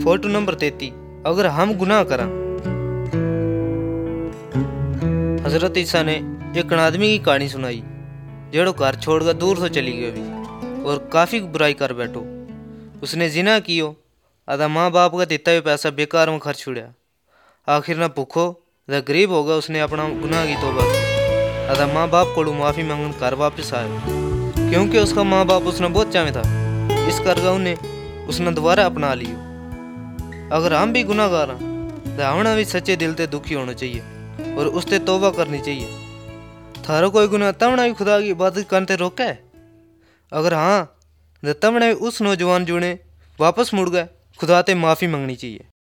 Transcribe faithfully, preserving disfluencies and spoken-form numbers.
Photo number तैती। अगर हम गुनाह करा। हजरत ईसा ने एक आदमी की कहानी सुनाई जेड़ो घर छोड़कर दूर से चली गयो भी और काफी बुराई कर बैठो। उसने जिना कियो, आधा माँ बाप का दिता हुआ पैसा बेकार में खर्च छुड़िया। आखिर न भूखो व गरीब होगा उसने अपना गुनाह की तौबा की। आधा माँ बाप को माफी मांगन घर वापस आया, क्योंकि उसका माँ बाप उसने बहुत चाहे था। इस करके उन्हें उसने दोबारा अपना लियो। अगर हम भी गुनाहगार हैं तो हमें भी सच्चे दिल से दुखी होना चाहिए और उससे तौबा करनी चाहिए। थारो कोई गुनाह तमने भी खुदा की इबादत करते रोका है? अगर हाँ तो तमने उस नौजवान जो ने वापस मुड़ गए खुदा ते माफ़ी मांगनी चाहिए।